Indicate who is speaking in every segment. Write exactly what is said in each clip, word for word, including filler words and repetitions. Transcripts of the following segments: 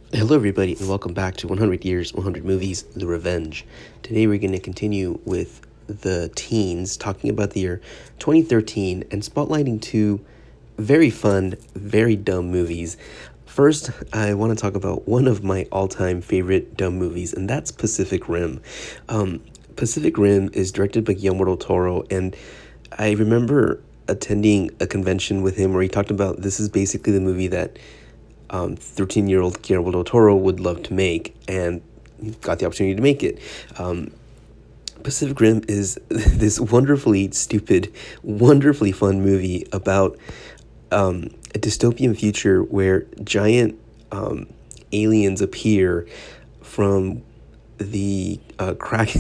Speaker 1: Hello, everybody, and welcome back to one hundred Years, one hundred Movies, The Revenge. Today, we're going to continue with the teens, talking about the year twenty thirteen and spotlighting two very fun, very dumb movies. First, I want to talk about one of my all time favorite dumb movies, and that's Pacific Rim. Um, Pacific Rim is directed by Guillermo del Toro, and I remember attending a convention with him where he talked about this is basically the movie that um, thirteen-year-old Guillermo del Toro would love to make, and got the opportunity to make it. Um, Pacific Rim is this wonderfully stupid, wonderfully fun movie about um, a dystopian future where giant um, aliens appear from the uh, crack.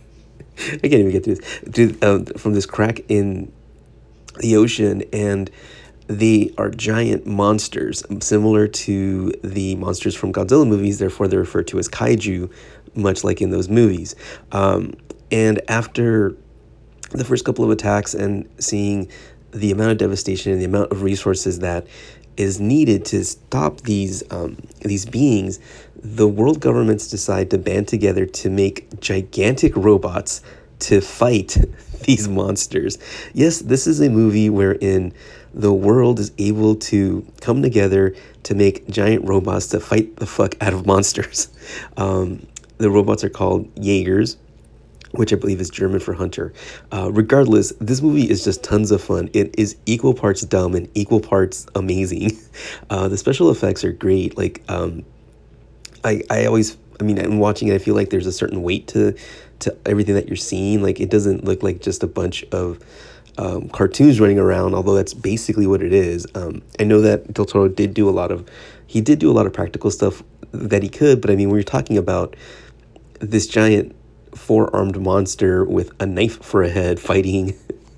Speaker 1: I can't even get through this. Through, uh, from this crack in the ocean, and they are giant monsters, similar to the monsters from Godzilla movies. Therefore, they're referred to as kaiju, much like in those movies. Um, and after the first couple of attacks and seeing the amount of devastation and the amount of resources that is needed to stop these um, these beings, the world governments decide to band together to make gigantic robots to fight these monsters. Yes, this is a movie wherein the world is able to come together to make giant robots to fight the fuck out of monsters. Um, the robots are called Jaegers, which I believe is German for hunter. Uh, regardless, this movie is just tons of fun. It is equal parts dumb and equal parts amazing. Uh, the special effects are great. Like, um, I, I always, I mean, I'm watching it, I feel like there's a certain weight to, to everything that you're seeing. Like, it doesn't look like just a bunch of um, cartoons running around, although that's basically what it is. Um, I know that Del Toro did do a lot of, he did do a lot of practical stuff that he could, but I mean, when you're talking about this giant four-armed monster with a knife for a head fighting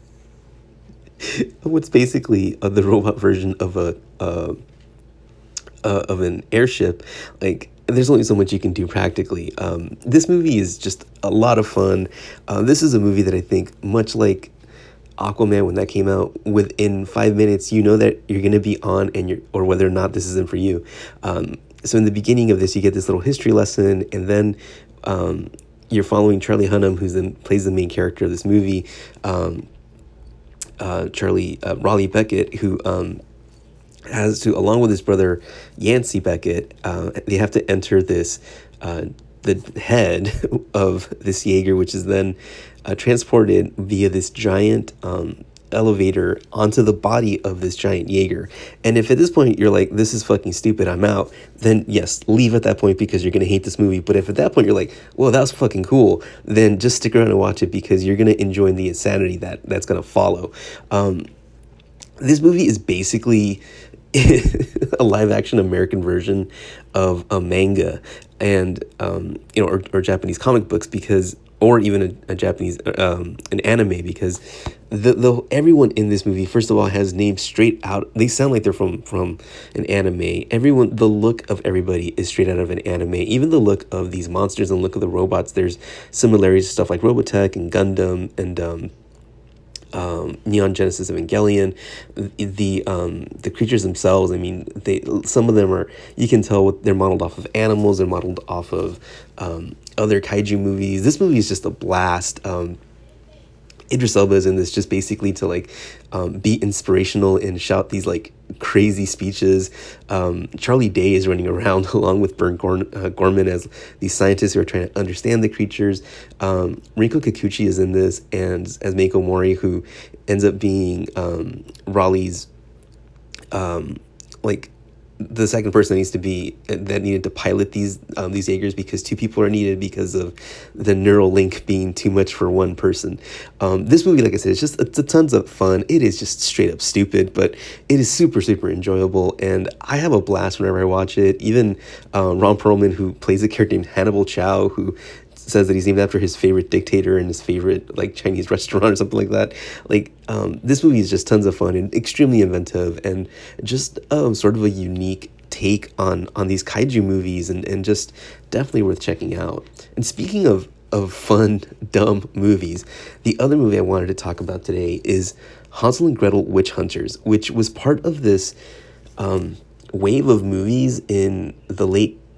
Speaker 1: what's basically uh, the robot version of a uh, uh, of an airship, like, there's only so much you can do practically. Um, this movie is just a lot of fun. Uh, this is a movie that I think, much like Aquaman when that came out, within five minutes you know that you're going to be on, and you're, or whether or not this isn't for you. Um, so in the beginning of this, you get this little history lesson, and then um, you're following Charlie Hunnam, who's in, plays the main character of this movie. Um, uh, Charlie uh, Raleigh Beckett, who um, has to, along with his brother Yancey Beckett, uh, they have to enter this, uh, the head of this Jaeger, which is then uh, transported via this giant um, elevator onto the body of this giant Jaeger. And if at this point you're like, this is fucking stupid, I'm out, then yes, leave at that point because you're going to hate this movie. But if at that point you're like, well, that was fucking cool, then just stick around and watch it because you're going to enjoy the insanity that that's going to follow. Um, this movie is basically a live action American version of a manga, and um, you know, or, or Japanese comic books, because, or even a, a Japanese um, an anime, because the the everyone in this movie, first of all, has names straight out. They sound like they're from from an anime. Everyone, the look of everybody is straight out of an anime. Even the look of these monsters and the look of the robots. There's similarities to stuff like Robotech and Gundam and um, Um, Neon Genesis Evangelion. The um, the creatures themselves, I mean, they some of them are, you can tell what they're modeled off of animals. They're modeled off of um, other kaiju movies. This movie is just a blast. Um, Idris Elba is in this just basically to like um, be inspirational and shout these like crazy speeches. Um, Charlie Day is running around along with Bern Gorn, uh, Gorman as these scientists who are trying to understand the creatures. Um, Rinko Kikuchi is in this, and as Mako Mori, who ends up being um, Raleigh's um, like the second person that needs to be that needed to pilot these um, these Jaegers, because two people are needed because of the neural link being too much for one person. Um, this movie, like I said, it's just it's a tons of fun. It is just straight up stupid, but it is super super enjoyable, and I have a blast whenever I watch it. Even uh, Ron Perlman, who plays a character named Hannibal Chow, who says that he's named after his favorite dictator and his favorite like Chinese restaurant or something like that. Like um, this movie is just tons of fun and extremely inventive, and just um, sort of a unique take on on these kaiju movies, and, and just definitely worth checking out. And speaking of of fun dumb movies, the other movie I wanted to talk about today is Hansel and Gretel Witch Hunters, which was part of this um, wave of movies in the late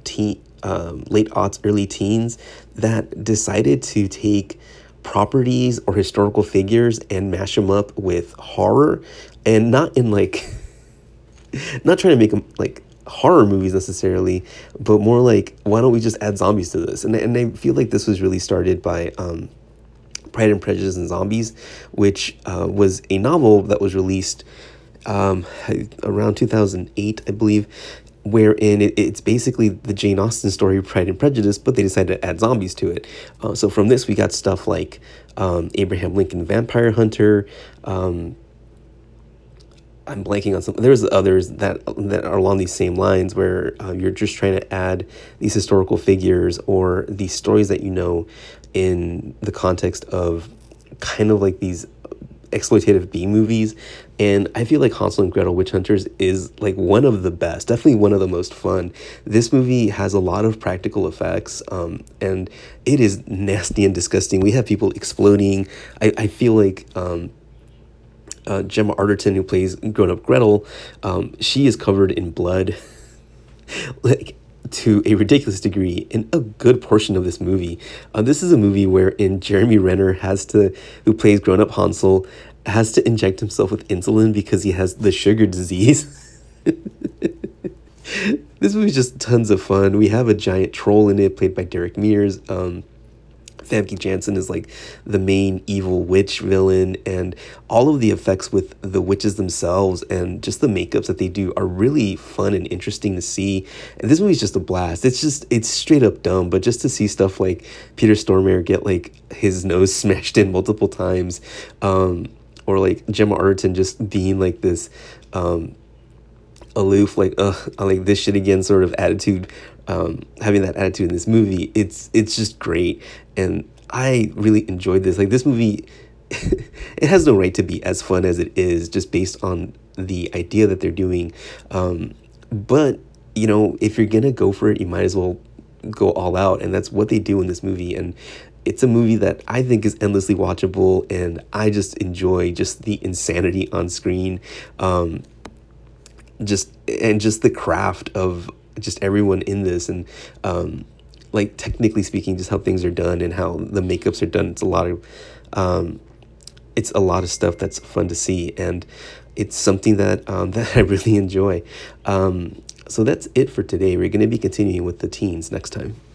Speaker 1: teen, um, late aughts, early teens that decided to take properties or historical figures and mash them up with horror, and not in like not trying to make them like horror movies necessarily, but more like, why don't we just add zombies to this? And and I feel like this was really started by um, Pride and Prejudice and Zombies, which uh, was a novel that was released um, around two thousand eight, I believe, wherein it, it's basically the Jane Austen story, Pride and Prejudice, but they decided to add zombies to it. Uh, so from this, we got stuff like um, Abraham Lincoln Vampire Hunter. Um, I'm blanking on some. There's others that that are along these same lines where uh, you're just trying to add these historical figures or these stories that you know in the context of kind of like these exploitative B movies. And I feel like Hansel and Gretel Witch Hunters is like one of the best, definitely one of the most fun. This movie has a lot of practical effects, um, and it is nasty and disgusting. We have people exploding. I, I feel like um, uh, Gemma Arterton, who plays grown-up Gretel, um, she is covered in blood, like to a ridiculous degree in a good portion of this movie. Uh, this is a movie wherein Jeremy Renner has to, who plays grown-up Hansel, has to inject himself with insulin because he has the sugar disease. This movie's just tons of fun. We have a giant troll in it, played by Derek Mears. Um, Famke Janssen is like the main evil witch villain, and all of the effects with the witches themselves and just the makeups that they do are really fun and interesting to see. And this movie's just a blast. It's just, it's straight up dumb, but just to see stuff like Peter Stormare get like his nose smashed in multiple times, um, or like Gemma Arterton just being like this um, aloof, like, ugh, I like this shit again sort of attitude, um, having that attitude in this movie, it's it's just great. And I really enjoyed this. Like, this movie, it has no right to be as fun as it is just based on the idea that they're doing. Um, but, you know, if you're going to go for it, you might as well go all out. And that's what they do in this movie. And it's a movie that I think is endlessly watchable, and I just enjoy just the insanity on screen. Um, just and just the craft of just everyone in this, and um like technically speaking, just how things are done and how the makeups are done. It's a lot of um it's a lot of stuff that's fun to see, and it's something that um that I really enjoy. Um so that's it for today. We're going to be continuing with the teens next time.